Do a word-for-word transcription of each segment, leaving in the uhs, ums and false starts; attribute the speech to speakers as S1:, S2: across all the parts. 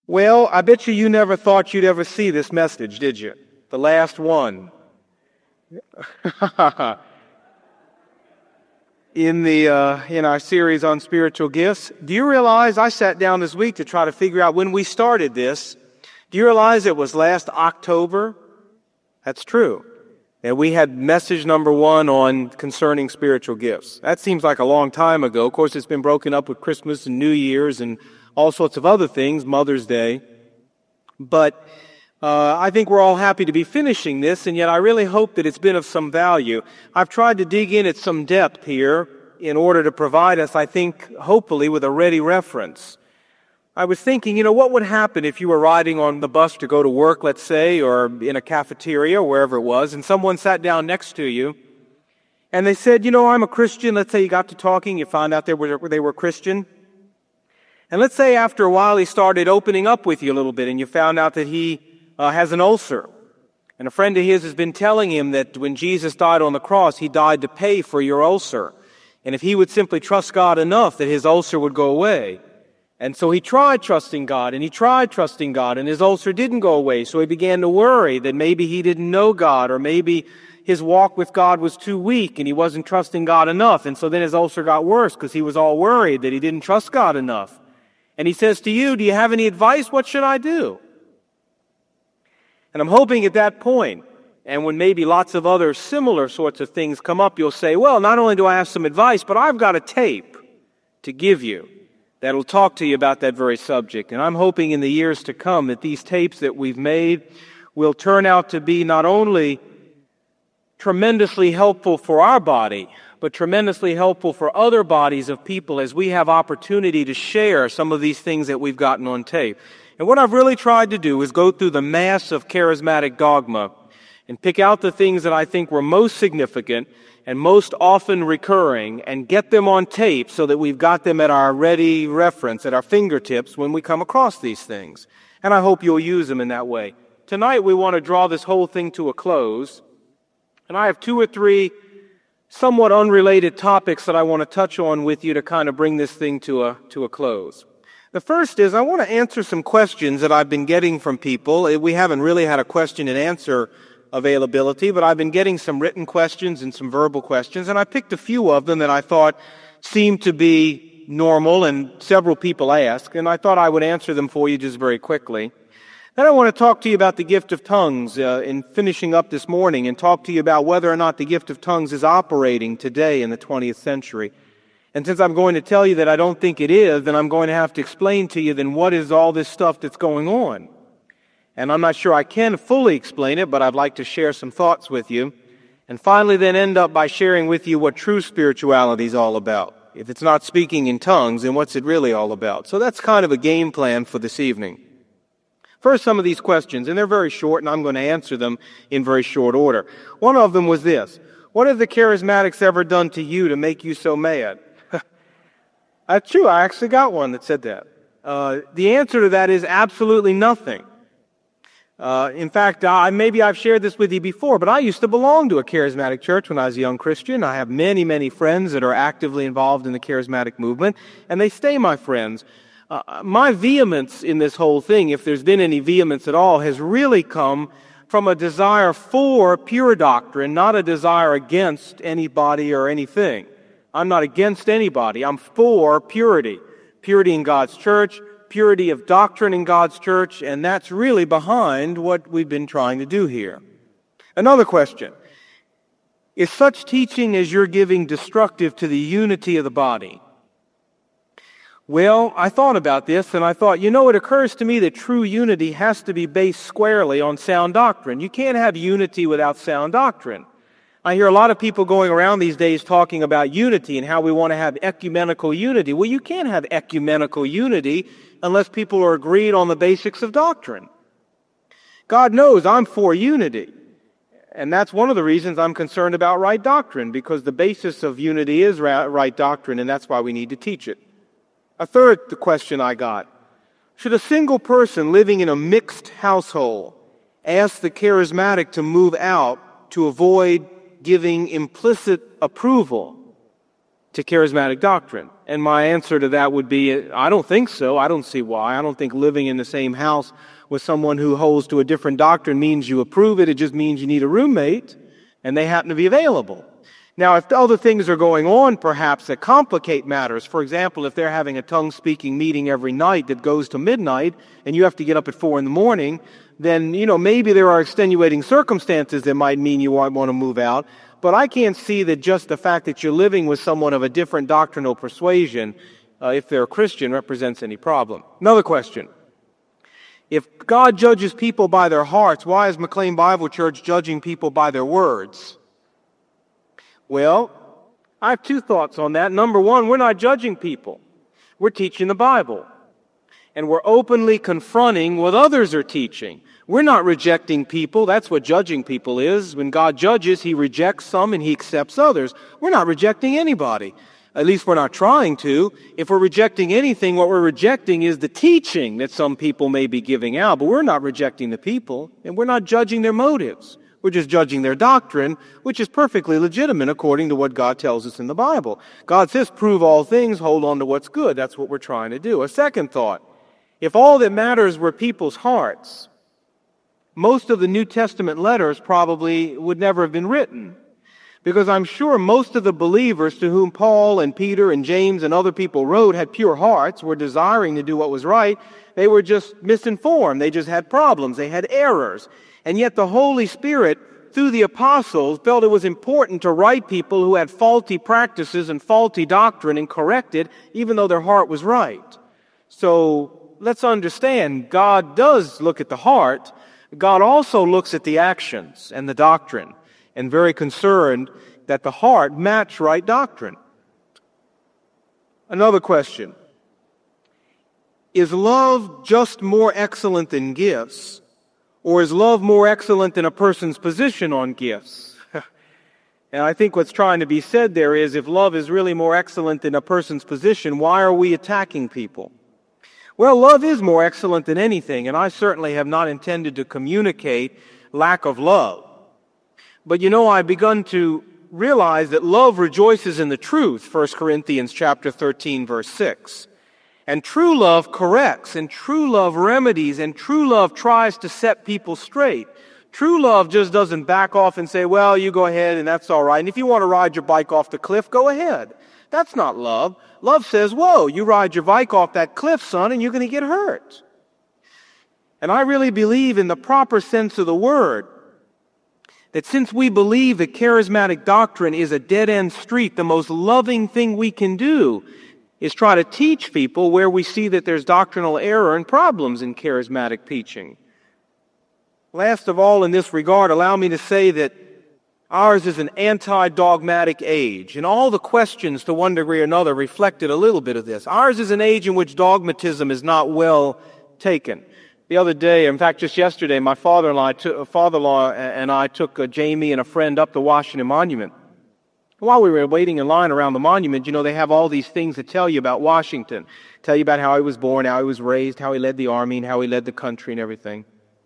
S1: Well, I bet you you never thought you'd ever see this message, did you? The last one. in the uh, in our series on spiritual gifts. Do you realize I sat down this week to try to figure out when we started this? Do you realize it was last October? That's true. And we had message number one on concerning spiritual gifts. That seems like a long time ago. Of course, it's been broken up with Christmas and New Year's and all sorts of other things, Mother's Day. But uh, I think we're all happy to be finishing this, and yet I really hope that it's been of some value. I've tried to dig in at some depth here in order to provide us, I think, hopefully, with a ready reference. I was thinking, you know, what would happen if you were riding on the bus to go to work, let's say, or in a cafeteria, or wherever it was, and someone sat down next to you, and they said, you know, I'm a Christian. Let's say you got to talking, you found out they were, they were Christian. And let's say after a while he started opening up with you a little bit, and you found out that he uh, has an ulcer. And a friend of his has been telling him that when Jesus died on the cross, he died to pay for your ulcer. And if he would simply trust God enough, that his ulcer would go away. And so he tried trusting God, and he tried trusting God, and his ulcer didn't go away. So he began to worry that maybe he didn't know God, or maybe his walk with God was too weak, and he wasn't trusting God enough. And so then his ulcer got worse because he was all worried that he didn't trust God enough. And he says to you, do you have any advice? What should I do? And I'm hoping at that point, and when maybe lots of other similar sorts of things come up, you'll say, well, not only do I have some advice, but I've got a tape to give you that'll talk to you about that very subject. And I'm hoping in the years to come that these tapes that we've made will turn out to be not only tremendously helpful for our body, but tremendously helpful for other bodies of people as we have opportunity to share some of these things that we've gotten on tape. And what I've really tried to do is go through the mass of charismatic dogma and pick out the things that I think were most significant and most often recurring and get them on tape so that we've got them at our ready reference, at our fingertips when we come across these things. And I hope you'll use them in that way. Tonight we want to draw this whole thing to a close. And I have two or three somewhat unrelated topics that I want to touch on with you to kind of bring this thing to a to a close. The first is I want to answer some questions that I've been getting from people. We haven't really had a question and answer availability, but I've been getting some written questions and some verbal questions, and I picked a few of them that I thought seemed to be normal and several people asked, and I thought I would answer them for you just very quickly. Then I want to talk to you about the gift of tongues uh, in finishing up this morning and talk to you about whether or not the gift of tongues is operating today in the twentieth century. And since I'm going to tell you that I don't think it is, then I'm going to have to explain to you then what is all this stuff that's going on. And I'm not sure I can fully explain it, but I'd like to share some thoughts with you. And finally then end up by sharing with you what true spirituality is all about. If it's not speaking in tongues, then what's it really all about? So that's kind of a game plan for this evening. First, some of these questions, and they're very short, and I'm going to answer them in very short order. One of them was this: what have the charismatics ever done to you to make you so mad? That's true. I actually got one that said that. Uh, the answer to that is absolutely nothing. Uh, in fact, I, maybe I've shared this with you before, but I used to belong to a charismatic church when I was a young Christian. I have many, many friends that are actively involved in the charismatic movement, and they stay my friends. Uh, my vehemence in this whole thing, if there's been any vehemence at all, has really come from a desire for pure doctrine, not a desire against anybody or anything. I'm not against anybody. I'm for purity. Purity in God's church, purity of doctrine in God's church, and that's really behind what we've been trying to do here. Another question: is such teaching as you're giving destructive to the unity of the body? Well, I thought about this, and I thought, you know, it occurs to me that true unity has to be based squarely on sound doctrine. You can't have unity without sound doctrine. I hear a lot of people going around these days talking about unity and how we want to have ecumenical unity. Well, you can't have ecumenical unity unless people are agreed on the basics of doctrine. God knows I'm for unity. And that's one of the reasons I'm concerned about right doctrine, because the basis of unity is right doctrine, and that's why we need to teach it. A third question I got: should a single person living in a mixed household ask the charismatic to move out to avoid giving implicit approval? to charismatic doctrine? And my answer to that would be, I don't think so. I don't see why. I don't think living in the same house with someone who holds to a different doctrine means you approve it. It just means you need a roommate, and they happen to be available. Now, if other things are going on, perhaps, that complicate matters, for example, if they're having a tongue-speaking meeting every night that goes to midnight, and you have to get up at four in the morning, then, you know, maybe there are extenuating circumstances that might mean you might want to move out. But I can't see that just the fact that you're living with someone of a different doctrinal persuasion, uh, if they're a Christian, represents any problem. Another question. If God judges people by their hearts, why is McLean Bible Church judging people by their words? Well, I have two thoughts on that. Number one, we're not judging people. We're teaching the Bible. And we're openly confronting what others are teaching. We're not rejecting people. That's what judging people is. When God judges, He rejects some and He accepts others. We're not rejecting anybody. At least we're not trying to. If we're rejecting anything, what we're rejecting is the teaching that some people may be giving out. But we're not rejecting the people, and we're not judging their motives. We're just judging their doctrine, which is perfectly legitimate according to what God tells us in the Bible. God says, prove all things, hold on to what's good. That's what we're trying to do. A second thought. If all that matters were people's hearts, most of the New Testament letters probably would never have been written. Because I'm sure most of the believers to whom Paul and Peter and James and other people wrote had pure hearts, were desiring to do what was right. They were just misinformed. They just had problems. They had errors. And yet the Holy Spirit, through the apostles, felt it was important to write people who had faulty practices and faulty doctrine and correct it, even though their heart was right. So let's understand, God does look at the heart. God also looks at the actions and the doctrine, and very concerned that the heart match right doctrine. Another question. Is love just more excellent than gifts, or is love more excellent than a person's position on gifts? And I think what's trying to be said there is, if love is really more excellent than a person's position, why are we attacking people? Well, love is more excellent than anything, and I certainly have not intended to communicate lack of love. But you know, I've begun to realize that love rejoices in the truth, First Corinthians chapter thirteen, verse six. And true love corrects, and true love remedies, and true love tries to set people straight. True love just doesn't back off and say, well, you go ahead and that's all right. And if you want to ride your bike off the cliff, go ahead. That's not love. Love says, whoa, you ride your bike off that cliff, son, and you're going to get hurt. And I really believe in the proper sense of the word that since we believe that charismatic doctrine is a dead-end street, the most loving thing we can do is try to teach people where we see that there's doctrinal error and problems in charismatic teaching. Last of all, in this regard, allow me to say that ours is an anti-dogmatic age, and all the questions, to one degree or another, reflected a little bit of this. Ours is an age in which dogmatism is not well taken. The other day, in fact, just yesterday, my father-in-law, father-in-law and I took uh, Jamie and a friend up to Washington Monument. While we were waiting in line around the monument, you know, they have all these things that tell you about Washington. Tell you about how he was born, how he was raised, how he led the army, and how he led the country and everything.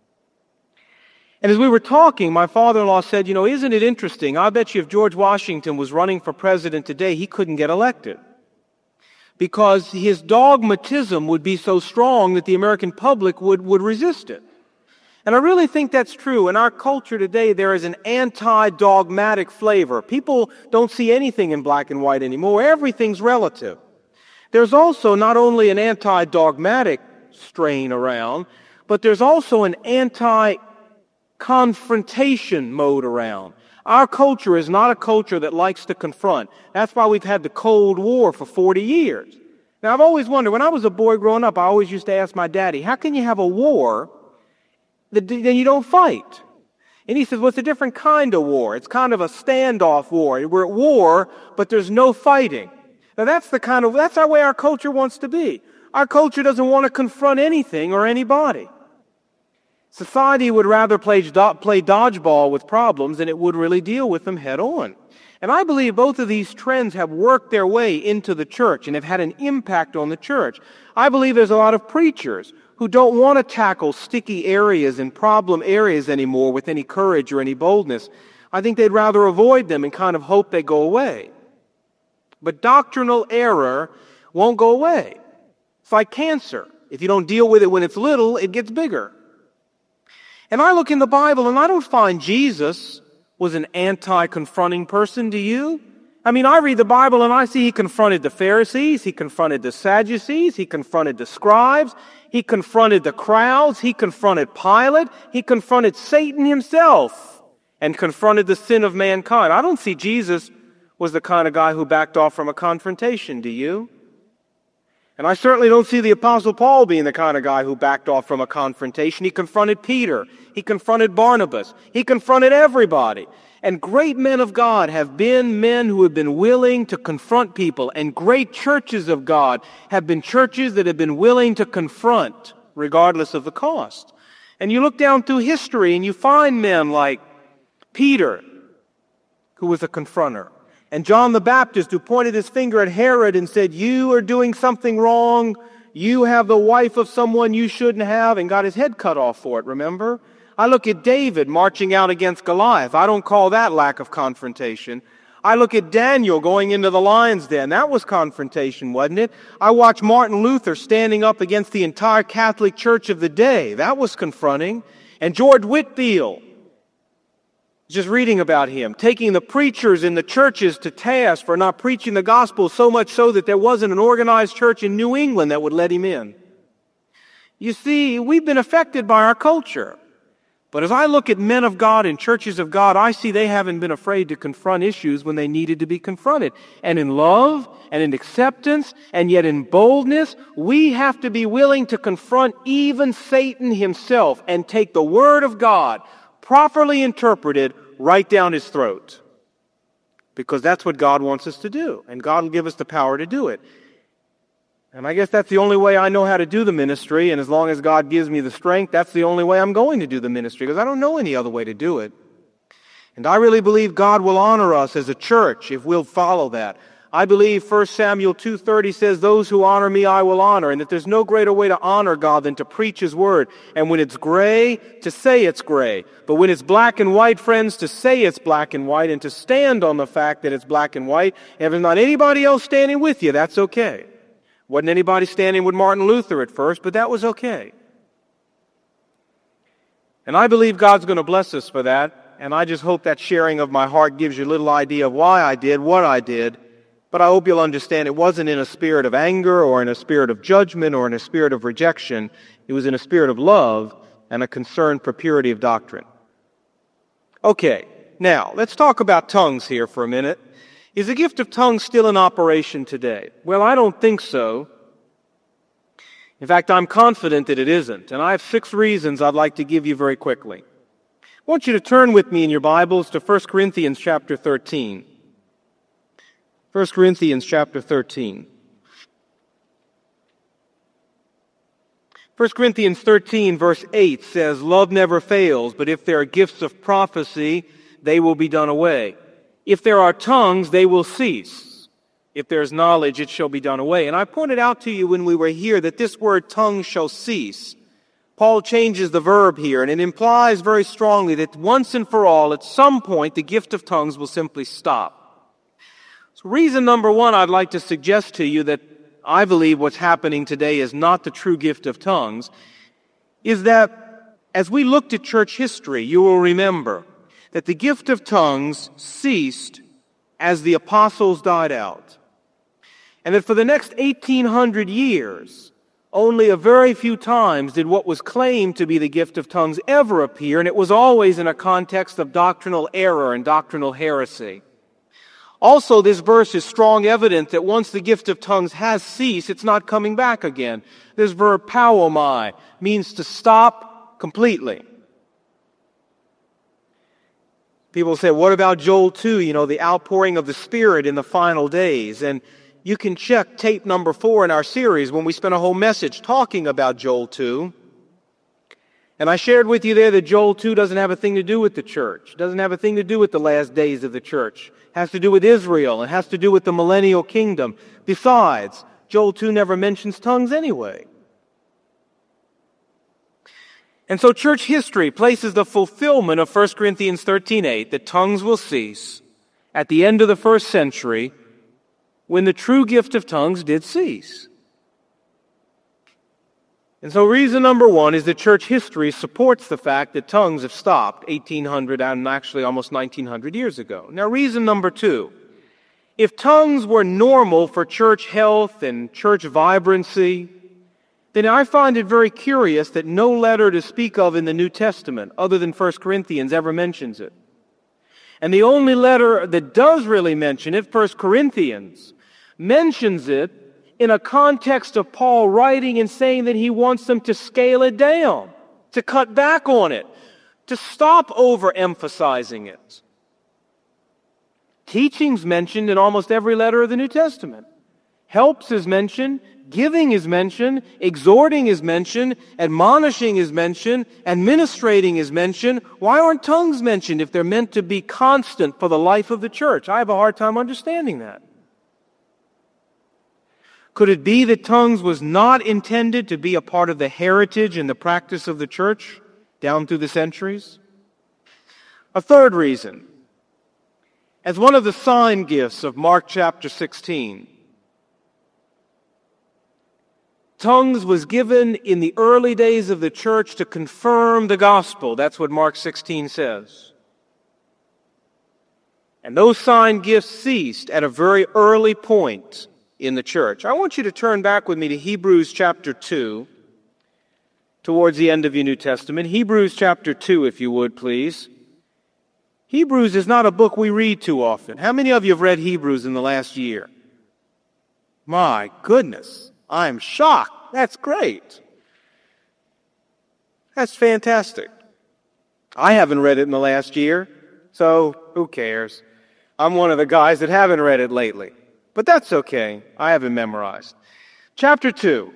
S1: And as we were talking, my father-in-law said, you know, isn't it interesting? I bet you if George Washington was running for president today, he couldn't get elected. Because his dogmatism would be so strong that the American public would, would resist it. And I really think that's true. In our culture today, there is an anti-dogmatic flavor. People don't see anything in black and white anymore. Everything's relative. There's also not only an anti-dogmatic strain around, but there's also an anti-confrontation mode around. Our culture is not a culture that likes to confront. That's why we've had the Cold War for forty years. Now, I've always wondered, when I was a boy growing up, I always used to ask my daddy, how can you have a war that then you don't fight? And he says, well, it's a different kind of war. It's kind of a standoff war. We're at war, but there's no fighting. Now, that's the kind of, that's the way our culture wants to be. Our culture doesn't want to confront anything or anybody. Society would rather play, play dodgeball with problems than it would really deal with them head on. And I believe both of these trends have worked their way into the church and have had an impact on the church. I believe there's a lot of preachers who don't want to tackle sticky areas and problem areas anymore with any courage or any boldness. I think they'd rather avoid them and kind of hope they go away. But doctrinal error won't go away. It's like cancer. If you don't deal with it when it's little, it gets bigger. And I look in the Bible and I don't find Jesus was an anti-confronting person, do you? I mean, I read the Bible and I see he confronted the Pharisees, he confronted the Sadducees, he confronted the scribes, he confronted the crowds, he confronted Pilate, he confronted Satan himself, and confronted the sin of mankind. I don't see Jesus was the kind of guy who backed off from a confrontation, do you? And I certainly don't see the Apostle Paul being the kind of guy who backed off from a confrontation. He confronted Peter. He confronted Barnabas. He confronted everybody. And great men of God have been men who have been willing to confront people. And great churches of God have been churches that have been willing to confront, regardless of the cost. And you look down through history and you find men like Peter, who was a confronter. And John the Baptist, who pointed his finger at Herod and said, "You are doing something wrong. You have the wife of someone you shouldn't have," and got his head cut off for it, remember? I look at David marching out against Goliath. I don't call that lack of confrontation. I look at Daniel going into the lion's den. That was confrontation, wasn't it? I watch Martin Luther standing up against the entire Catholic Church of the day. That was confronting. And George Whitefield, just reading about him, taking the preachers in the churches to task for not preaching the gospel, so much so that there wasn't an organized church in New England that would let him in. You see, we've been affected by our culture. But as I look at men of God and churches of God, I see they haven't been afraid to confront issues when they needed to be confronted. And in love, and in acceptance, and yet in boldness, we have to be willing to confront even Satan himself and take the Word of God, properly interpreted, right down his throat. Because that's what God wants us to do. And God will give us the power to do it. And I guess that's the only way I know how to do the ministry. And as long as God gives me the strength, that's the only way I'm going to do the ministry. Because I don't know any other way to do it. And I really believe God will honor us as a church if we'll follow that. I believe First Samuel two thirty says, "Those who honor me I will honor," and that there's no greater way to honor God than to preach His Word. And when it's gray, to say it's gray. But when it's black and white, friends, to say it's black and white and to stand on the fact that it's black and white. And if there's not anybody else standing with you, that's okay. Wasn't anybody standing with Martin Luther at first, but that was okay. And I believe God's going to bless us for that. And I just hope that sharing of my heart gives you a little idea of why I did what I did. But I hope you'll understand it wasn't in a spirit of anger or in a spirit of judgment or in a spirit of rejection. It was in a spirit of love and a concern for purity of doctrine. Okay, now let's talk about tongues here for a minute. Is the gift of tongues still in operation today? Well, I don't think so. In fact, I'm confident that it isn't. And I have six reasons I'd like to give you very quickly. I want you to turn with me in your Bibles to First Corinthians chapter thirteen. First Corinthians chapter thirteen. First Corinthians thirteen verse eight says, "Love never fails, but if there are gifts of prophecy, they will be done away. If there are tongues, they will cease. If there is knowledge, it shall be done away." And I pointed out to you when we were here that this word tongue shall cease. Paul changes the verb here, and it implies very strongly that once and for all, at some point, the gift of tongues will simply stop. So reason number one I'd like to suggest to you that I believe what's happening today is not the true gift of tongues is that as we looked at church history, you will remember that the gift of tongues ceased as the apostles died out. And that for the next eighteen hundred years, only a very few times did what was claimed to be the gift of tongues ever appear, and it was always in a context of doctrinal error and doctrinal heresy. Also, this verse is strong evidence that once the gift of tongues has ceased, it's not coming back again. This verb pauomai means to stop completely. People say, what about Joel two, you know, the outpouring of the Spirit in the final days? And you can check tape number four in our series when we spent a whole message talking about Joel two. And I shared with you there that Joel two doesn't have a thing to do with the church. It doesn't have a thing to do with the last days of the church. It has to do with Israel. It has to do with the millennial kingdom. Besides, Joel two never mentions tongues anyway. And so church history places the fulfillment of First Corinthians thirteen eight, that tongues will cease, at the end of the first century, when the true gift of tongues did cease. And so reason number one is that church history supports the fact that tongues have stopped eighteen hundred and actually almost nineteen hundred years ago. Now reason number two, if tongues were normal for church health and church vibrancy, then I find it very curious that no letter to speak of in the New Testament, other than First Corinthians, ever mentions it. And the only letter that does really mention it, First Corinthians, mentions it in a context of Paul writing and saying that he wants them to scale it down, to cut back on it, to stop overemphasizing it. Teaching's mentioned in almost every letter of the New Testament. Helps is mentioned, giving is mentioned, exhorting is mentioned, admonishing is mentioned, administrating is mentioned. Why aren't tongues mentioned if they're meant to be constant for the life of the church? I have a hard time understanding that. Could it be that tongues was not intended to be a part of the heritage and the practice of the church down through the centuries? A third reason, as one of the sign gifts of Mark chapter sixteen, tongues was given in the early days of the church to confirm the gospel. That's what Mark sixteen says. And those sign gifts ceased at a very early point in the church. I want you to turn back with me to Hebrews chapter two, towards the end of your New Testament. Hebrews chapter two, if you would, please. Hebrews is not a book we read too often. How many of you have read Hebrews in the last year? My goodness, I'm shocked. That's great. That's fantastic. I haven't read it in the last year, so who cares? I'm one of the guys that haven't read it lately. But that's okay. I have it memorized. Chapter two.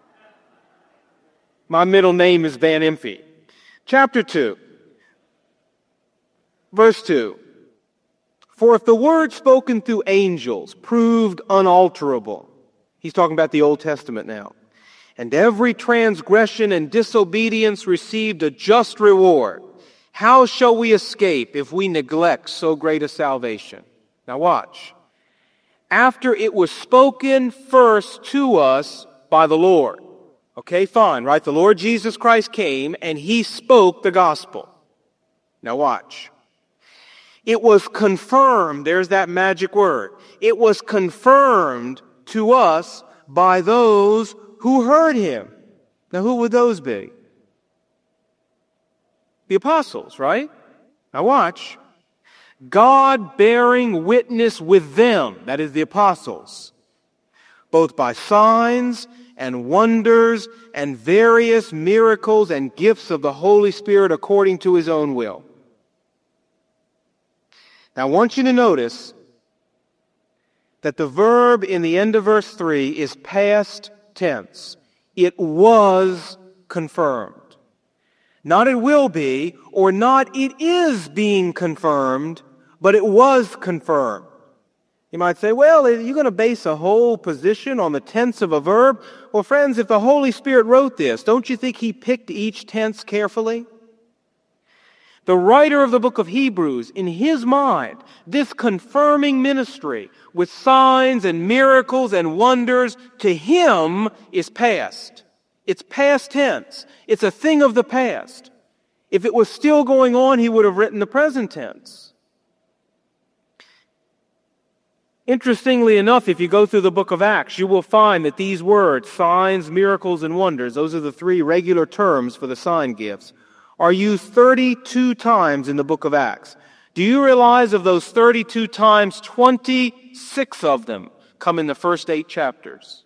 S1: My middle name is Van Impe. Chapter two. Verse two. For if the word spoken through angels proved unalterable, he's talking about the Old Testament now, and every transgression and disobedience received a just reward, how shall we escape if we neglect so great a salvation? Now watch. After it was spoken first to us by the Lord. Okay, fine, right? The Lord Jesus Christ came and He spoke the gospel. Now watch. It was confirmed, there's that magic word. It was confirmed to us by those who heard Him. Now who would those be? The apostles, right? Now watch. God bearing witness with them, that is the apostles, both by signs and wonders and various miracles and gifts of the Holy Spirit according to His own will. Now I want you to notice that the verb in the end of verse three is past tense. It was confirmed. Not it will be, or not it is being confirmed, but it was confirmed. You might say, well, are you going to base a whole position on the tense of a verb? Well, friends, if the Holy Spirit wrote this, don't you think He picked each tense carefully? The writer of the book of Hebrews, in his mind, this confirming ministry with signs and miracles and wonders, to him is past. It's past tense. It's a thing of the past. If it was still going on, he would have written the present tense. Interestingly enough, if you go through the book of Acts, you will find that these words, signs, miracles, and wonders, those are the three regular terms for the sign gifts, are used thirty-two times in the book of Acts. Do you realize of those thirty-two times, twenty-six of them come in the first eight chapters?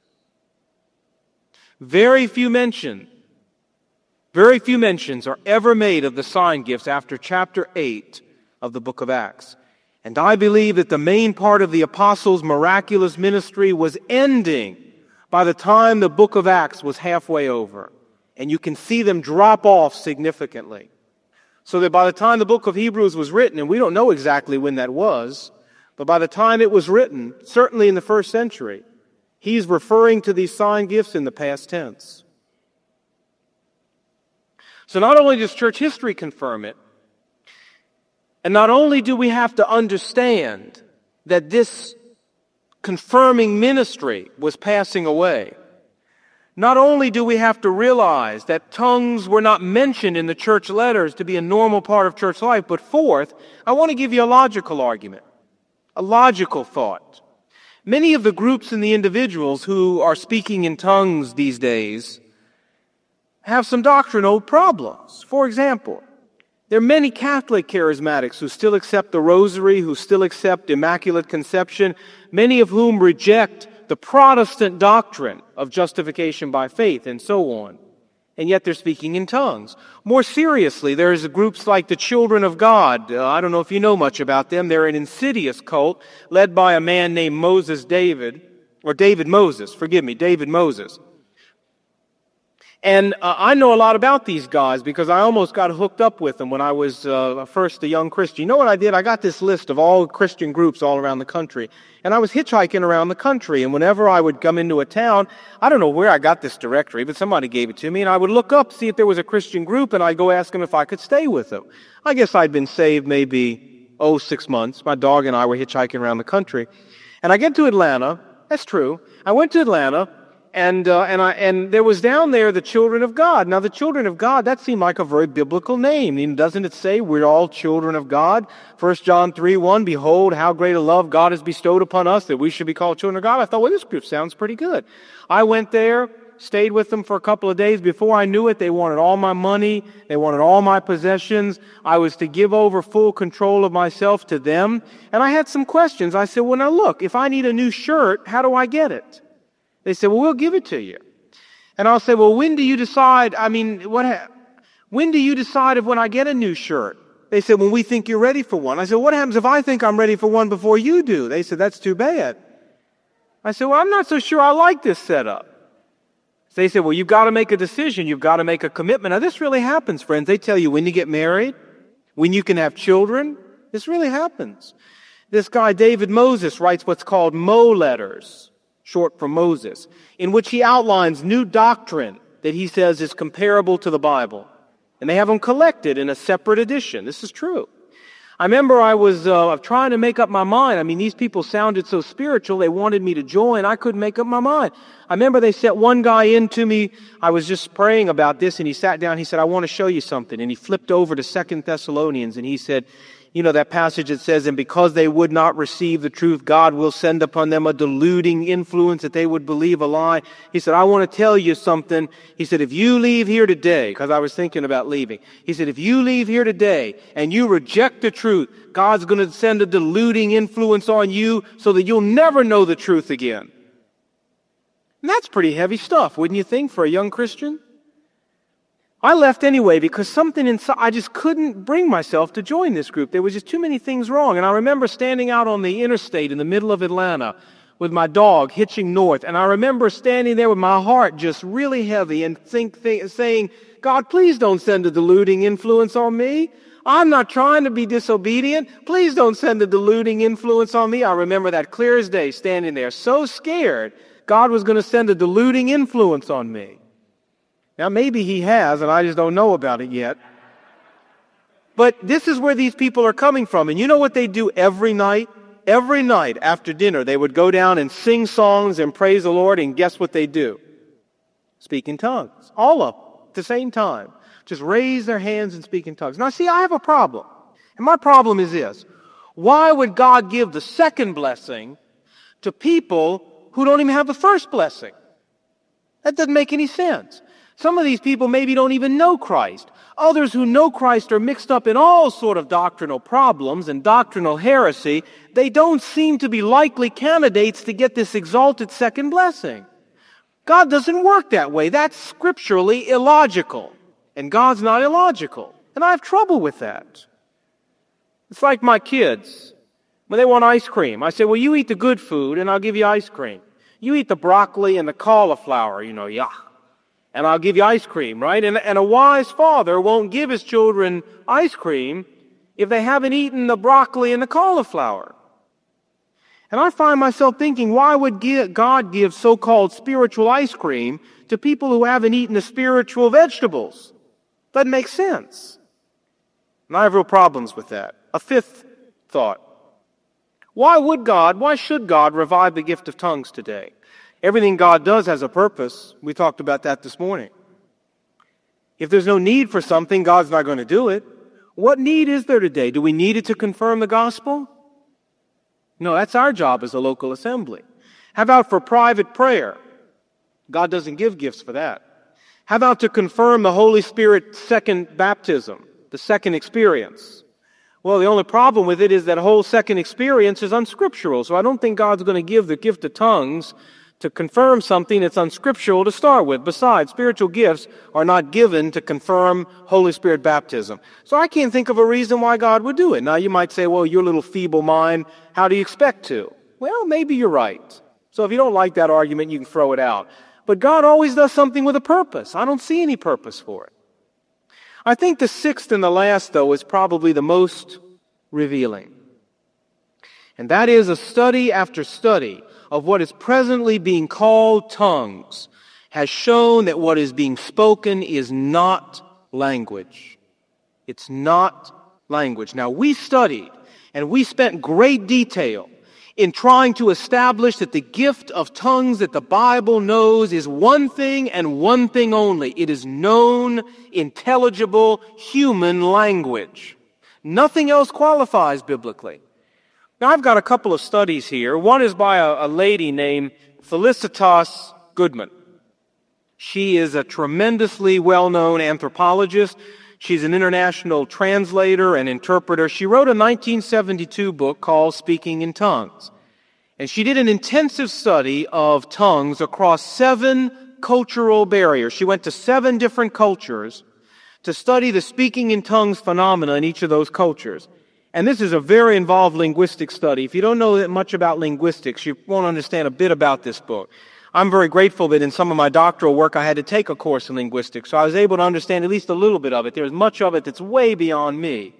S1: Very few mention, very few mentions are ever made of the sign gifts after chapter eight of the book of Acts. And I believe that the main part of the apostles' miraculous ministry was ending by the time the book of Acts was halfway over. And you can see them drop off significantly. So that by the time the book of Hebrews was written, and we don't know exactly when that was, but by the time it was written, certainly in the first century, he's referring to these sign gifts in the past tense. So not only does church history confirm it, and not only do we have to understand that this confirming ministry was passing away. Not only do we have to realize that tongues were not mentioned in the church letters to be a normal part of church life, but fourth, I want to give you a logical argument, a logical thought. Many of the groups and the individuals who are speaking in tongues these days have some doctrinal problems. For example, there are many Catholic charismatics who still accept the rosary, who still accept Immaculate Conception, many of whom reject the Protestant doctrine of justification by faith and so on. And yet they're speaking in tongues. More seriously, there's groups like the Children of God. Uh, I don't know if you know much about them. They're an insidious cult led by a man named Moses David, or David Moses, forgive me, David Moses. And uh, I know a lot about these guys because I almost got hooked up with them when I was uh, first a young Christian. You know what I did? I got this list of all Christian groups all around the country. And I was hitchhiking around the country. And whenever I would come into a town, I don't know where I got this directory, but somebody gave it to me. And I would look up, see if there was a Christian group, and I'd go ask them if I could stay with them. I guess I'd been saved maybe, oh, six months. My dog and I were hitchhiking around the country. And I get to Atlanta. That's true. I went to Atlanta. And uh, and I and there was down there the Children of God. Now the Children of God, that seemed like a very biblical name. I mean, doesn't it say we're all children of God? First John three one, behold how great a love God has bestowed upon us that we should be called children of God. I thought, well, this group sounds pretty good. I went there, stayed with them for a couple of days. Before I knew it, they wanted all my money. They wanted all my possessions. I was to give over full control of myself to them. And I had some questions. I said, well, now look, if I need a new shirt, how do I get it? They said, well, we'll give it to you. And I'll say, well, when do you decide, I mean, what? Ha- when do you decide if when I get a new shirt? They said, when we think you're ready for one. I said, what happens if I think I'm ready for one before you do? They said, that's too bad. I said, well, I'm not so sure I like this setup. They said, well, you've got to make a decision. You've got to make a commitment. Now, this really happens, friends. They tell you when you get married, when you can have children. This really happens. This guy, David Moses, writes what's called Mo letters, short for Moses, in which he outlines new doctrine that he says is comparable to the Bible. And they have them collected in a separate edition. This is true. I remember I was uh, trying to make up my mind. I mean, these people sounded so spiritual, they wanted me to join. I couldn't make up my mind. I remember they sent one guy in to me. I was just praying about this, and he sat down. He said, I want to show you something. And he flipped over to Second Thessalonians, and he said, you know, that passage that says, and because they would not receive the truth, God will send upon them a deluding influence that they would believe a lie. He said, I want to tell you something. He said, if you leave here today, because I was thinking about leaving. He said, if you leave here today and you reject the truth, God's going to send a deluding influence on you so that you'll never know the truth again. And that's pretty heavy stuff, wouldn't you think, for a young Christian? I left anyway because something inside, I just couldn't bring myself to join this group. There was just too many things wrong. And I remember standing out on the interstate in the middle of Atlanta with my dog hitching north. And I remember standing there with my heart just really heavy and think, think, saying, God, please don't send a deluding influence on me. I'm not trying to be disobedient. Please don't send a deluding influence on me. I remember that clear as day, standing there so scared God was going to send a deluding influence on me. Now, maybe he has, and I just don't know about it yet. But this is where these people are coming from. And you know what they do every night? Every night after dinner, they would go down and sing songs and praise the Lord, and guess what they do? Speak in tongues. All of them at the same time. Just raise their hands and speak in tongues. Now, see, I have a problem. And my problem is this. Why would God give the second blessing to people who don't even have the first blessing? That doesn't make any sense. Some of these people maybe don't even know Christ. Others who know Christ are mixed up in all sort of doctrinal problems and doctrinal heresy. They don't seem to be likely candidates to get this exalted second blessing. God doesn't work that way. That's scripturally illogical. And God's not illogical. And I have trouble with that. It's like my kids. When they want ice cream, I say, well, you eat the good food and I'll give you ice cream. You eat the broccoli and the cauliflower, you know, yeah. And I'll give you ice cream, right? And, and a wise father won't give his children ice cream if they haven't eaten the broccoli and the cauliflower. And I find myself thinking, why would God give so-called spiritual ice cream to people who haven't eaten the spiritual vegetables? Doesn't make sense. And I have real problems with that. A fifth thought. Why would God, why should God revive the gift of tongues today? Everything God does has a purpose. We talked about that this morning. If there's no need for something, God's not going to do it. What need is there today? Do we need it to confirm the gospel? No, that's our job as a local assembly. How about for private prayer? God doesn't give gifts for that. How about to confirm the Holy Spirit's second baptism, the second experience? Well, the only problem with it is that whole second experience is unscriptural. So I don't think God's going to give the gift of tongues to confirm something that's unscriptural to start with. Besides, spiritual gifts are not given to confirm Holy Spirit baptism. So I can't think of a reason why God would do it. Now you might say, well, your little feeble mind, how do you expect to? Well, maybe you're right. So if you don't like that argument, you can throw it out. But God always does something with a purpose. I don't see any purpose for it. I think the sixth and the last, though, is probably the most revealing. And that is a study after study of what is presently being called tongues has shown that what is being spoken is not language. It's not language. Now, we studied and we spent great detail in trying to establish that the gift of tongues that the Bible knows is one thing and one thing only. It is known, intelligible, human language. Nothing else qualifies biblically. Now, I've got a couple of studies here. One is by a, a lady named Felicitas Goodman. She is a tremendously well-known anthropologist. She's an international translator and interpreter. She wrote a nineteen seventy-two book called Speaking in Tongues. And she did an intensive study of tongues across seven cultural barriers. She went to seven different cultures to study the speaking in tongues phenomena in each of those cultures. And this is a very involved linguistic study. If you don't know that much about linguistics, you won't understand a bit about this book. I'm very grateful that in some of my doctoral work I had to take a course in linguistics, so I was able to understand at least a little bit of it. There's much of it that's way beyond me.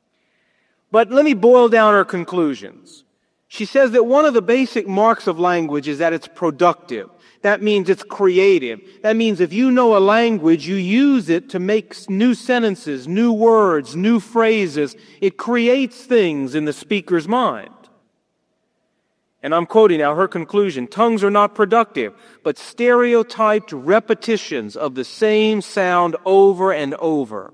S1: But let me boil down her conclusions. She says that one of the basic marks of language is that it's productive. That means it's creative. That means if you know a language, you use it to make new sentences, new words, new phrases. It creates things in the speaker's mind. And I'm quoting now her conclusion. Tongues are not productive, but stereotyped repetitions of the same sound over and over.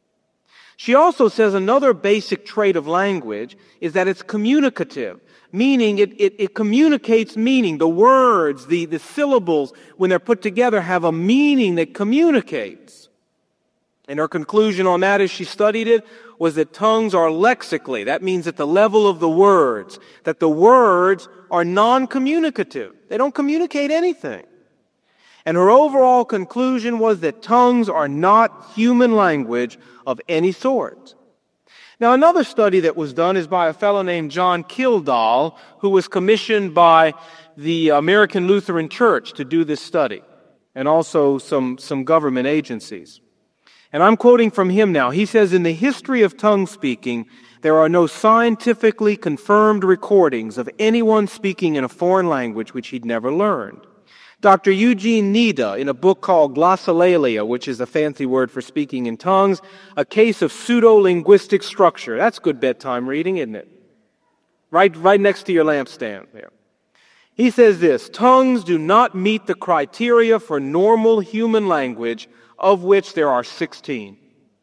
S1: She also says another basic trait of language is that it's communicative, meaning it, it, it communicates meaning. The words, the, the syllables, when they're put together, have a meaning that communicates. And her conclusion on that as she studied it was that tongues are lexically. That means at the level of the words, that the words are non-communicative. They don't communicate anything. And her overall conclusion was that tongues are not human language of any sort. Now, another study that was done is by a fellow named John Kildall, who was commissioned by the American Lutheran Church to do this study, and also some, some government agencies. And I'm quoting from him now. He says, in the history of tongue speaking, there are no scientifically confirmed recordings of anyone speaking in a foreign language which he'd never learned. Doctor Eugene Nida, in a book called Glossolalia, which is a fancy word for speaking in tongues, a case of pseudo-linguistic structure. That's good bedtime reading, isn't it? Right, right next to your lampstand there. He says this, tongues do not meet the criteria for normal human language, of which there are sixteen.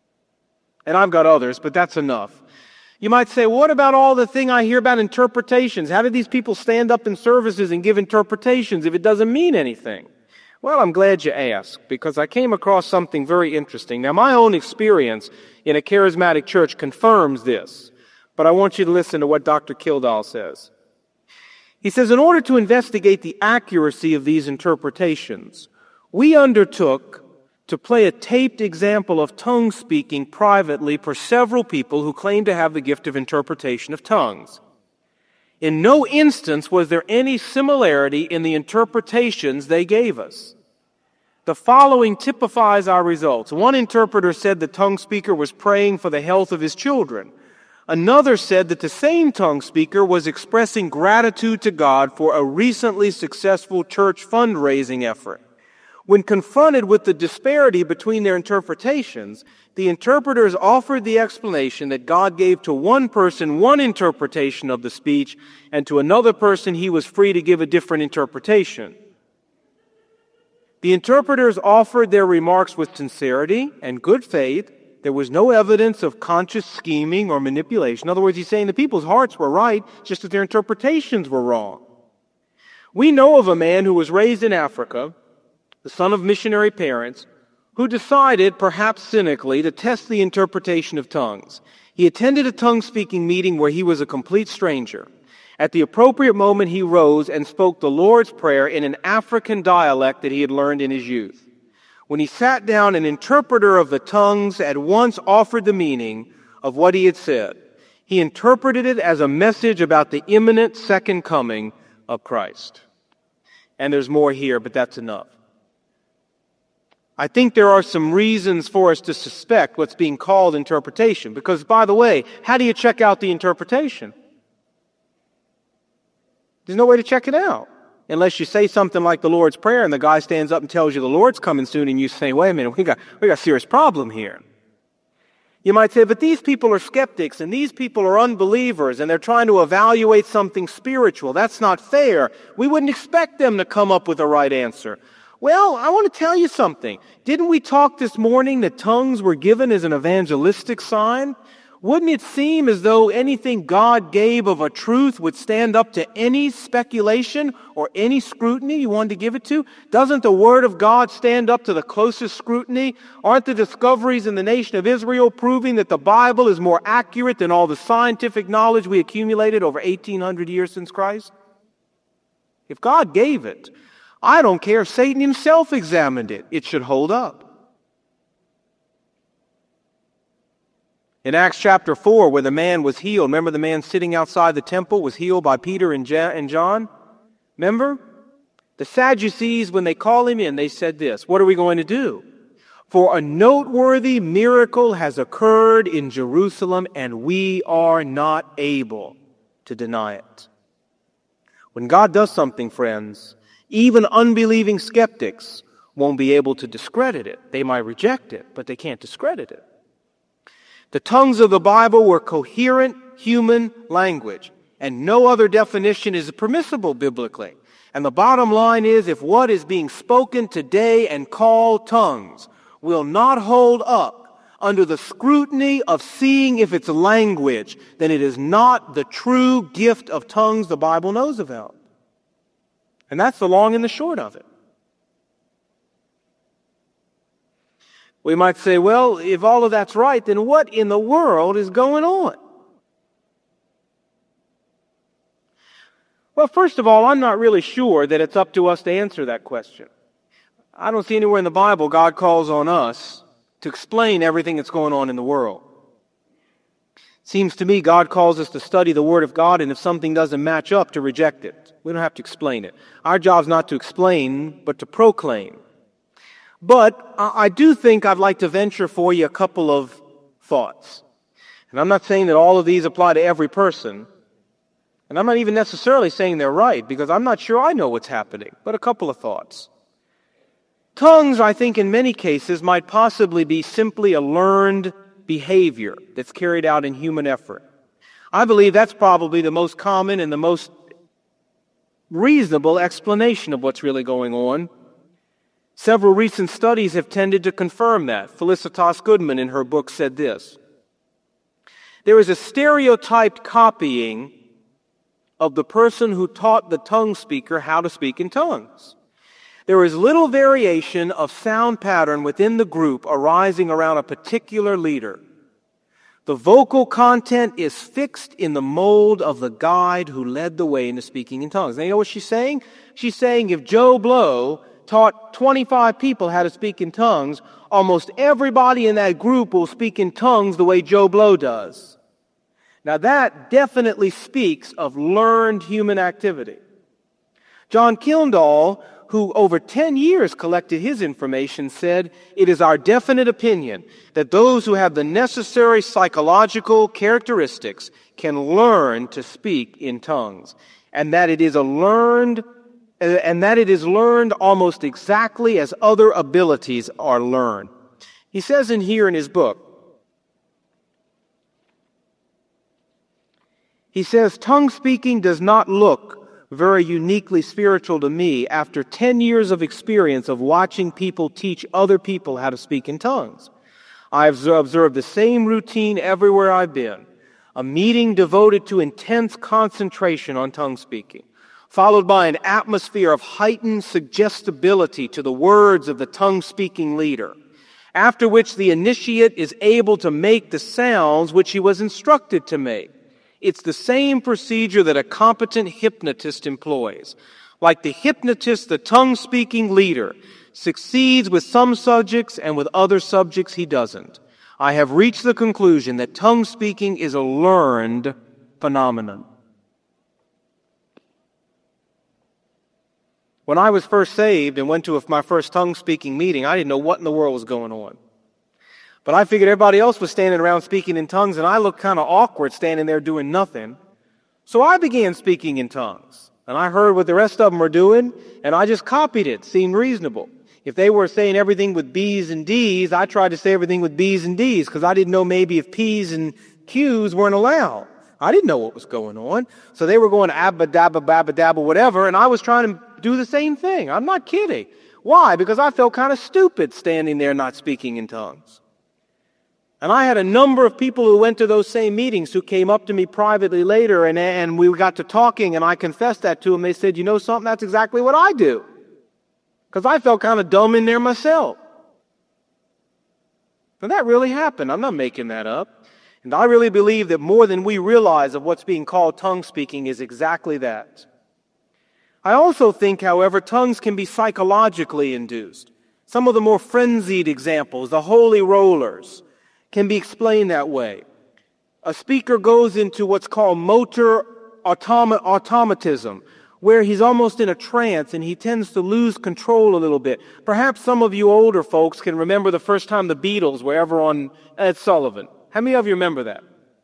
S1: And I've got others, but that's enough. You might say, what about all the thing I hear about interpretations? How do these people stand up in services and give interpretations if it doesn't mean anything? Well, I'm glad you asked, because I came across something very interesting. Now, my own experience in a charismatic church confirms this, but I want you to listen to what Doctor Kildall says. He says, in order to investigate the accuracy of these interpretations, we undertook to play a taped example of tongue speaking privately for several people who claim to have the gift of interpretation of tongues. In no instance was there any similarity in the interpretations they gave us. The following typifies our results. One interpreter said the tongue speaker was praying for the health of his children. Another said that the same tongue speaker was expressing gratitude to God for a recently successful church fundraising effort. When confronted with the disparity between their interpretations, the interpreters offered the explanation that God gave to one person one interpretation of the speech, and to another person he was free to give a different interpretation. The interpreters offered their remarks with sincerity and good faith. There was no evidence of conscious scheming or manipulation. In other words, he's saying the people's hearts were right, just that their interpretations were wrong. We know of a man who was raised in Africa, the son of missionary parents, who decided, perhaps cynically, to test the interpretation of tongues. He attended a tongue-speaking meeting where he was a complete stranger. At the appropriate moment, he rose and spoke the Lord's Prayer in an African dialect that he had learned in his youth. When he sat down, an interpreter of the tongues at once offered the meaning of what he had said. He interpreted it as a message about the imminent second coming of Christ. And there's more here, but that's enough. I think there are some reasons for us to suspect what's being called interpretation. Because, by the way, how do you check out the interpretation? There's no way to check it out. Unless you say something like the Lord's Prayer and the guy stands up and tells you the Lord's coming soon and you say, wait a minute, we got, we got a serious problem here. You might say, but these people are skeptics and these people are unbelievers and they're trying to evaluate something spiritual. That's not fair. We wouldn't expect them to come up with the right answer. Well, I want to tell you something. Didn't we talk this morning that tongues were given as an evangelistic sign? Wouldn't it seem as though anything God gave of a truth would stand up to any speculation or any scrutiny you wanted to give it to? Doesn't the Word of God stand up to the closest scrutiny? Aren't the discoveries in the nation of Israel proving that the Bible is more accurate than all the scientific knowledge we accumulated over eighteen hundred years since Christ? If God gave it, I don't care if Satan himself examined it. It should hold up. In Acts chapter four, where the man was healed, remember the man sitting outside the temple was healed by Peter and John? Remember? The Sadducees, when they call him in, they said this, what are we going to do? For a noteworthy miracle has occurred in Jerusalem, and we are not able to deny it. When God does something, friends, even unbelieving skeptics won't be able to discredit it. They might reject it, but they can't discredit it. The tongues of the Bible were coherent human language, and no other definition is permissible biblically. And the bottom line is, if what is being spoken today and called tongues will not hold up under the scrutiny of seeing if it's language, then it is not the true gift of tongues the Bible knows about. And that's the long and the short of it. We might say, well, if all of that's right, then what in the world is going on? Well, first of all, I'm not really sure that it's up to us to answer that question. I don't see anywhere in the Bible God calls on us to explain everything that's going on in the world. It seems to me God calls us to study the Word of God, and if something doesn't match up, to reject it. We don't have to explain it. Our job's not to explain, but to proclaim. But I do think I'd like to venture for you a couple of thoughts. And I'm not saying that all of these apply to every person. And I'm not even necessarily saying they're right, because I'm not sure I know what's happening. But a couple of thoughts. Tongues, I think, in many cases might possibly be simply a learned behavior that's carried out in human effort. I believe that's probably the most common and the most reasonable explanation of what's really going on. Several recent studies have tended to confirm that. Felicitas Goodman in her book said this. There is a stereotyped copying of the person who taught the tongue speaker how to speak in tongues. There is little variation of sound pattern within the group arising around a particular leader. The vocal content is fixed in the mold of the guide who led the way into speaking in tongues. Now, you know what she's saying? She's saying if Joe Blow taught twenty-five people how to speak in tongues, almost everybody in that group will speak in tongues the way Joe Blow does. Now that definitely speaks of learned human activity. John Kildall, who over ten years collected his information, said, "It is our definite opinion that those who have the necessary psychological characteristics can learn to speak in tongues, and that it is a learned and that it is learned almost exactly as other abilities are learned. He says in here in his book, he says, tongue speaking does not look very uniquely spiritual to me after ten years of experience of watching people teach other people how to speak in tongues. I've observed the same routine everywhere I've been. A meeting devoted to intense concentration on tongue speaking, followed by an atmosphere of heightened suggestibility to the words of the tongue-speaking leader, after which the initiate is able to make the sounds which he was instructed to make. It's the same procedure that a competent hypnotist employs. Like the hypnotist, the tongue-speaking leader succeeds with some subjects and with other subjects he doesn't. I have reached the conclusion that tongue speaking is a learned phenomenon. When I was first saved and went to my first tongue-speaking meeting, I didn't know what in the world was going on. But I figured everybody else was standing around speaking in tongues, and I looked kind of awkward standing there doing nothing. So I began speaking in tongues, and I heard what the rest of them were doing, and I just copied it. It seemed reasonable. If they were saying everything with B's and D's, I tried to say everything with B's and D's, because I didn't know maybe if P's and Q's weren't allowed. I didn't know what was going on. So they were going abba dabba babba dabba whatever, and I was trying to do the same thing. I'm not kidding. Why? Because I felt kind of stupid standing there not speaking in tongues. And I had a number of people who went to those same meetings who came up to me privately later, and, and we got to talking, and I confessed that to them. They said, you know something, that's exactly what I do. Because I felt kind of dumb in there myself. And that really happened. I'm not making that up. And I really believe that more than we realize of what's being called tongue speaking is exactly that. I also think, however, tongues can be psychologically induced. Some of the more frenzied examples, the holy rollers, can be explained that way. A speaker goes into what's called motor automa- automatism, where he's almost in a trance and he tends to lose control a little bit. Perhaps some of you older folks can remember the first time the Beatles were ever on Ed Sullivan. How many of you remember that?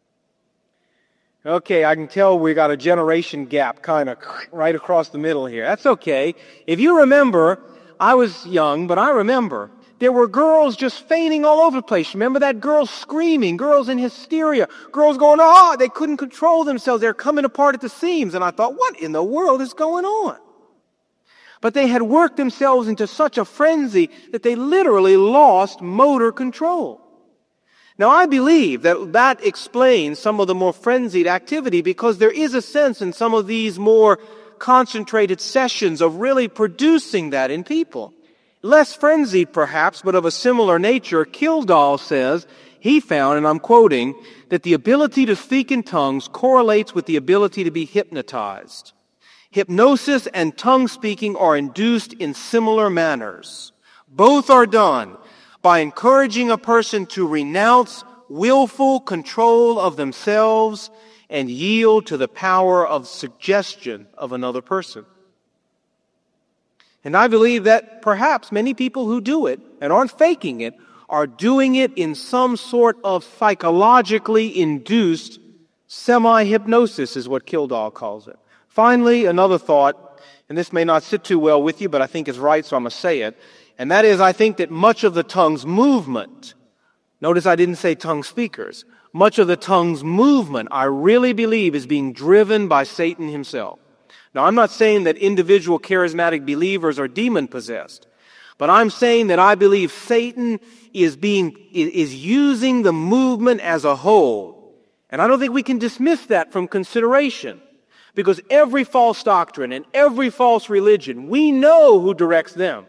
S1: Okay, I can tell we got a generation gap kind of right across the middle here. That's okay. If you remember, I was young, but I remember there were girls just fainting all over the place. Remember that? Girls screaming, girls in hysteria, girls going, oh, they couldn't control themselves. They're coming apart at the seams. And I thought, what in the world is going on? But they had worked themselves into such a frenzy that they literally lost motor control. Now, I believe that that explains some of the more frenzied activity, because there is a sense in some of these more concentrated sessions of really producing that in people. Less frenzied, perhaps, but of a similar nature, Kildall says he found, and I'm quoting, that the ability to speak in tongues correlates with the ability to be hypnotized. Hypnosis and tongue speaking are induced in similar manners. Both are done by encouraging a person to renounce willful control of themselves and yield to the power of suggestion of another person. And I believe that perhaps many people who do it and aren't faking it are doing it in some sort of psychologically induced semi-hypnosis, is what Kildall calls it. Finally, another thought, and this may not sit too well with you, but I think it's right, so I'm going to say it, and that is, I think that much of the tongue's movement, notice I didn't say tongue speakers, much of the tongue's movement, I really believe, is being driven by Satan himself. Now, I'm not saying that individual charismatic believers are demon-possessed, but I'm saying that I believe Satan is being, is using the movement as a whole. And I don't think we can dismiss that from consideration, because every false doctrine and every false religion, we know who directs them.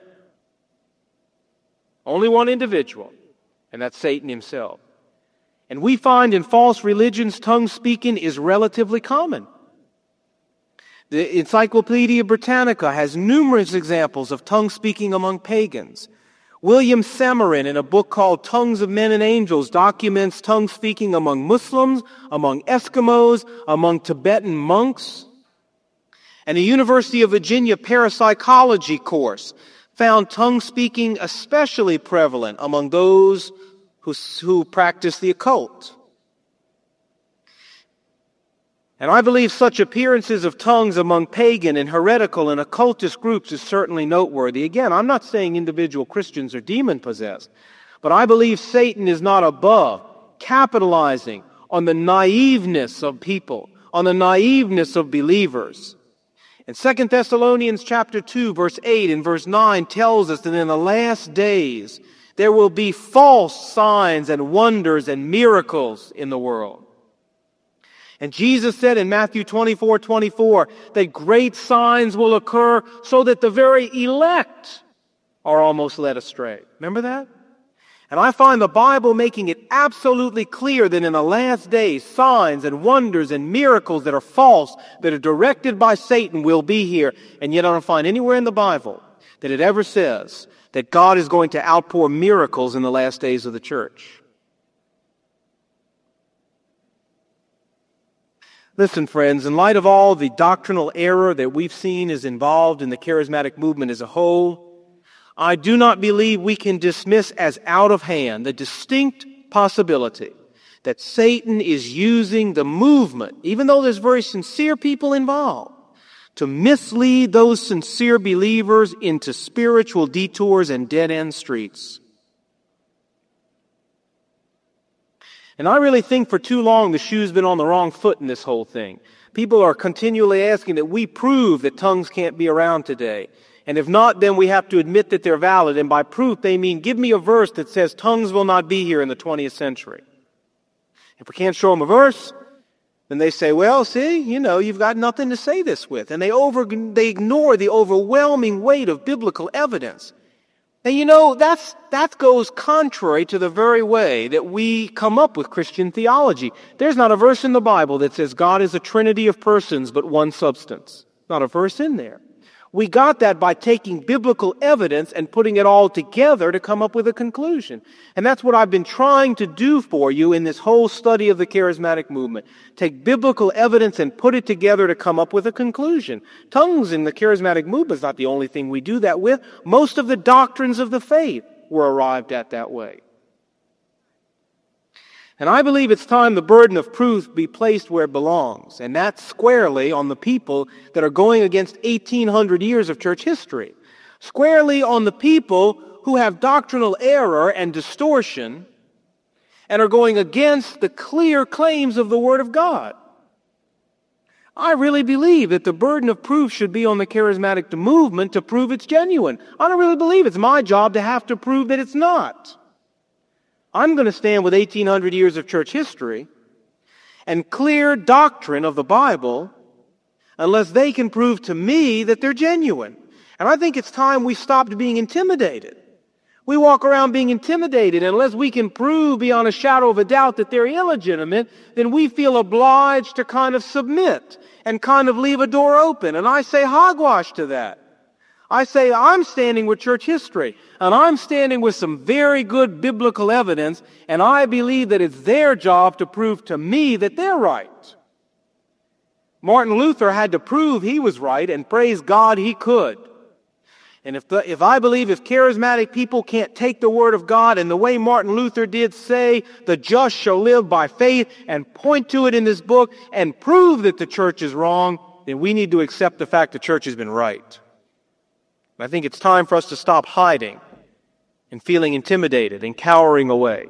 S1: Only one individual, and that's Satan himself. And we find in false religions, tongue speaking is relatively common. The Encyclopedia Britannica has numerous examples of tongue speaking among pagans. William Samarin, in a book called Tongues of Men and Angels, documents tongue speaking among Muslims, among Eskimos, among Tibetan monks. And a University of Virginia parapsychology course found tongue speaking especially prevalent among those who, who practice the occult. And I believe such appearances of tongues among pagan and heretical and occultist groups is certainly noteworthy. Again, I'm not saying individual Christians are demon-possessed, but I believe Satan is not above capitalizing on the naiveness of people, on the naiveness of believers. And Second Thessalonians chapter two, verse eight and verse nine tells us that in the last days there will be false signs and wonders and miracles in the world. And Jesus said in Matthew twenty-four twenty-four that great signs will occur so that the very elect are almost led astray. Remember that? And I find the Bible making it absolutely clear that in the last days, signs and wonders and miracles that are false, that are directed by Satan, will be here. And yet I don't find anywhere in the Bible that it ever says that God is going to outpour miracles in the last days of the church. Listen, friends, in light of all the doctrinal error that we've seen is involved in the charismatic movement as a whole, I do not believe we can dismiss as out of hand the distinct possibility that Satan is using the movement, even though there's very sincere people involved, to mislead those sincere believers into spiritual detours and dead-end streets. And I really think for too long the shoe's been on the wrong foot in this whole thing. People are continually asking that we prove that tongues can't be around today. And if not, then we have to admit that they're valid. And by proof, they mean, give me a verse that says tongues will not be here in the twentieth century. If we can't show them a verse, then they say, well, see, you know, you've got nothing to say this with. And they over, they ignore the overwhelming weight of biblical evidence. And you know, that's, that goes contrary to the very way that we come up with Christian theology. There's not a verse in the Bible that says God is a trinity of persons but one substance. Not a verse in there. We got that by taking biblical evidence and putting it all together to come up with a conclusion. And that's what I've been trying to do for you in this whole study of the charismatic movement. Take biblical evidence and put it together to come up with a conclusion. Tongues in the charismatic movement is not the only thing we do that with. Most of the doctrines of the faith were arrived at that way. And I believe it's time the burden of proof be placed where it belongs, and that's squarely on the people that are going against eighteen hundred years of church history. Squarely on the people who have doctrinal error and distortion and are going against the clear claims of the Word of God. I really believe that the burden of proof should be on the charismatic movement to prove it's genuine. I don't really believe it's my job to have to prove that it's not. I'm going to stand with eighteen hundred years of church history and clear doctrine of the Bible unless they can prove to me that they're genuine. And I think it's time we stopped being intimidated. We walk around being intimidated, and unless we can prove beyond a shadow of a doubt that they're illegitimate, then we feel obliged to kind of submit and kind of leave a door open. And I say hogwash to that. I say I'm standing with church history, and I'm standing with some very good biblical evidence, and I believe that it's their job to prove to me that they're right. Martin Luther had to prove he was right, and praise God he could. And if the, if I believe if charismatic people can't take the Word of God and the way Martin Luther did say, the just shall live by faith, and point to it in this book and prove that the church is wrong, then we need to accept the fact the church has been right. I think it's time for us to stop hiding and feeling intimidated and cowering away.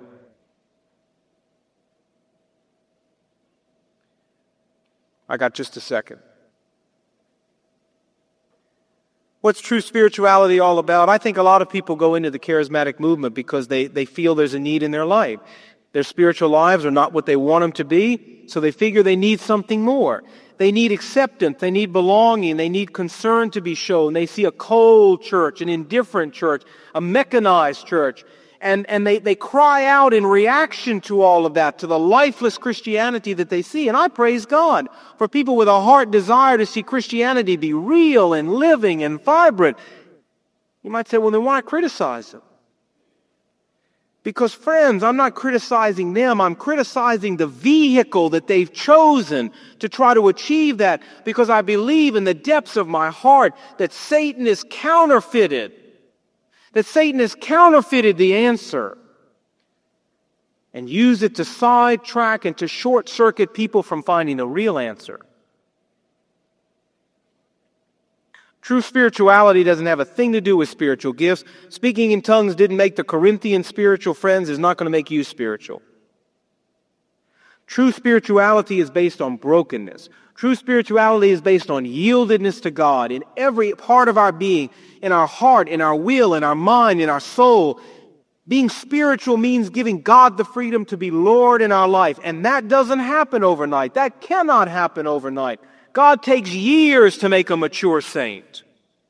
S1: I got just a second. What's true spirituality all about? I think a lot of people go into the charismatic movement because they, they feel there's a need in their life. Their spiritual lives are not what they want them to be, so they figure they need something more. They need acceptance, they need belonging, they need concern to be shown. They see a cold church, an indifferent church, a mechanized church, and, and they, they cry out in reaction to all of that, to the lifeless Christianity that they see. And I praise God for people with a heart desire to see Christianity be real and living and vibrant. You might say, well, then why criticize them? Because, friends, I'm not criticizing them. I'm criticizing the vehicle that they've chosen to try to achieve that, because I believe in the depths of my heart that Satan is counterfeited, that Satan has counterfeited the answer. and use it to sidetrack and to short-circuit people from finding a real answer. True spirituality doesn't have a thing to do with spiritual gifts. Speaking in tongues didn't make the Corinthian spiritual friends, is not going to make you spiritual. True spirituality is based on brokenness. True spirituality is based on yieldedness to God in every part of our being, in our heart, in our will, in our mind, in our soul. Being spiritual means giving God the freedom to be Lord in our life. And that doesn't happen overnight. That cannot happen overnight. God takes years to make a mature saint.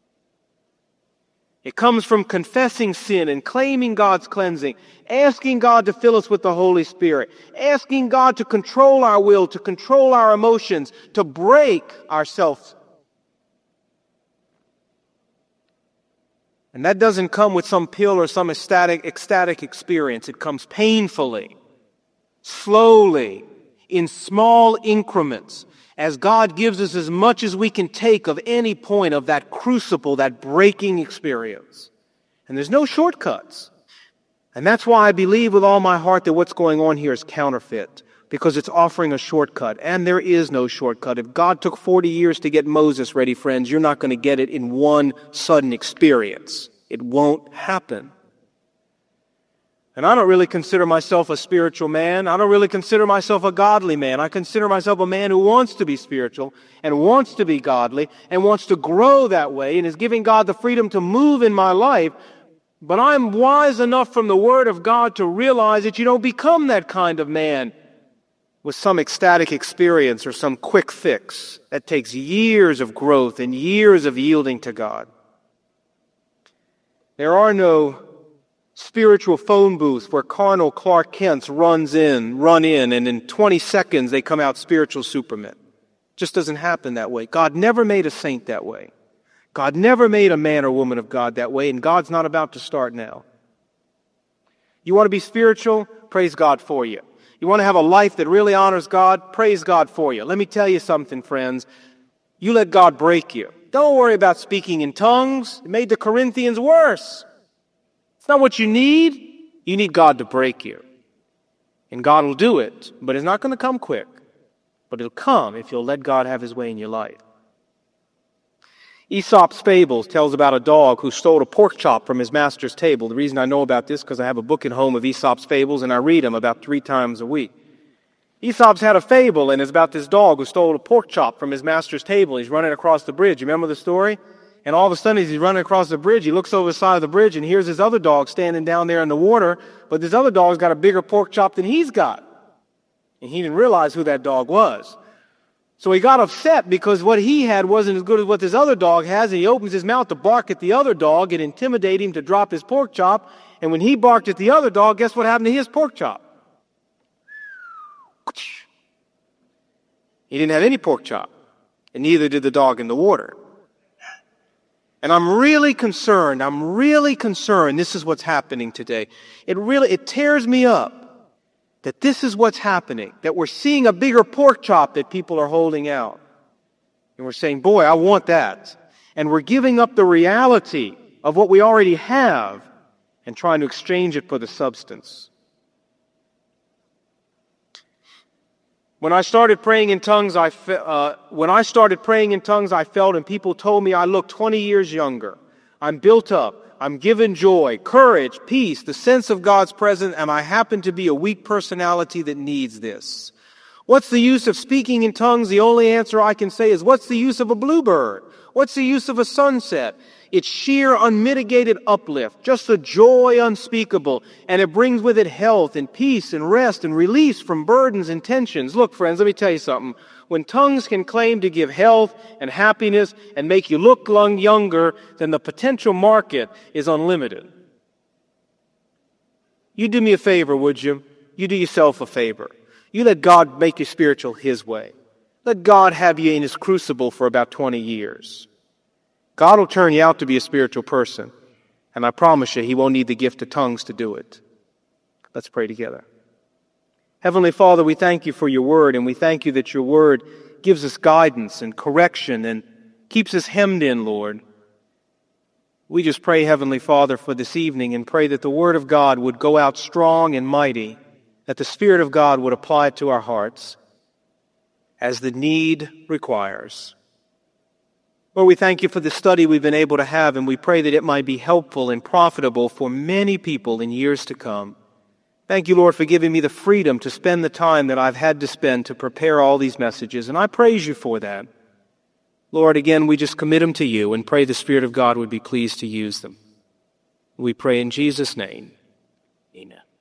S1: It comes from confessing sin and claiming God's cleansing, asking God to fill us with the Holy Spirit, asking God to control our will, to control our emotions, to break ourselves. And that doesn't come with some pill or some ecstatic, ecstatic experience. It comes painfully, slowly, in small increments, as God gives us as much as we can take of any point of that crucible, that breaking experience. And there's no shortcuts. And that's why I believe with all my heart that what's going on here is counterfeit, because it's offering a shortcut. And there is no shortcut. If God took forty years to get Moses ready, friends, you're not going to get it in one sudden experience. It won't happen. And I don't really consider myself a spiritual man. I don't really consider myself a godly man. I consider myself a man who wants to be spiritual and wants to be godly and wants to grow that way and is giving God the freedom to move in my life. But I'm wise enough from the Word of God to realize that you don't become that kind of man with some ecstatic experience or some quick fix. That takes years of growth and years of yielding to God. There are no spiritual phone booths where carnal Clark Kent runs in, run in, and in twenty seconds they come out spiritual supermen. It just doesn't happen that way. God never made a saint that way. God never made a man or woman of God that way, and God's not about to start now. You want to be spiritual? Praise God for you. You want to have a life that really honors God? Praise God for you. Let me tell you something, friends. You let God break you. Don't worry about speaking in tongues. It made the Corinthians worse. It's not what you need. You need God to break you. And God will do it, but it's not going to come quick. But it'll come if you'll let God have His way in your life. Aesop's Fables tells about a dog who stole a pork chop from his master's table. The reason I know about this is because I have a book at home of Aesop's Fables, and I read them about three times a week. Aesop's had a fable, and it's about this dog who stole a pork chop from his master's table. He's running across the bridge. You remember the story? And all of a sudden, as he's running across the bridge, he looks over the side of the bridge and here's his other dog standing down there in the water, but this other dog's got a bigger pork chop than he's got. And he didn't realize who that dog was. So he got upset because what he had wasn't as good as what this other dog has, and he opens his mouth to bark at the other dog and intimidate him to drop his pork chop. And when he barked at the other dog, guess what happened to his pork chop? He didn't have any pork chop, and neither did the dog in the water. And I'm really concerned, I'm really concerned this is what's happening today. It really, it tears me up that this is what's happening, that we're seeing a bigger pork chop that people are holding out. And we're saying, boy, I want that. And we're giving up the reality of what we already have and trying to exchange it for the substance. When I started praying in tongues, I fe- uh, when I started praying in tongues, I felt, and people told me I looked twenty years younger. I'm built up. I'm given joy, courage, peace, the sense of God's presence, and I happen to be a weak personality that needs this. What's the use of speaking in tongues? The only answer I can say is, what's the use of a bluebird? What's the use of a sunset? It's sheer, unmitigated uplift, just a joy unspeakable, and it brings with it health and peace and rest and release from burdens and tensions. Look, friends, let me tell you something. When tongues can claim to give health and happiness and make you look younger, then the potential market is unlimited. You do me a favor, would you? You do yourself a favor. You let God make you spiritual His way. Let God have you in His crucible for about twenty years. God will turn you out to be a spiritual person, and I promise you, He won't need the gift of tongues to do it. Let's pray together. Heavenly Father, we thank You for Your Word, and we thank You that Your Word gives us guidance and correction and keeps us hemmed in, Lord. We just pray, Heavenly Father, for this evening and pray that the Word of God would go out strong and mighty that the Spirit of God would apply it to our hearts as the need requires. Lord, we thank you for the study we've been able to have, and we pray that it might be helpful and profitable for many people in years to come. Thank you, Lord, for giving me the freedom to spend the time that I've had to spend to prepare all these messages, and I praise you for that. Lord, again, we just commit them to you and pray the Spirit of God would be pleased to use them. We pray in Jesus' name. Amen.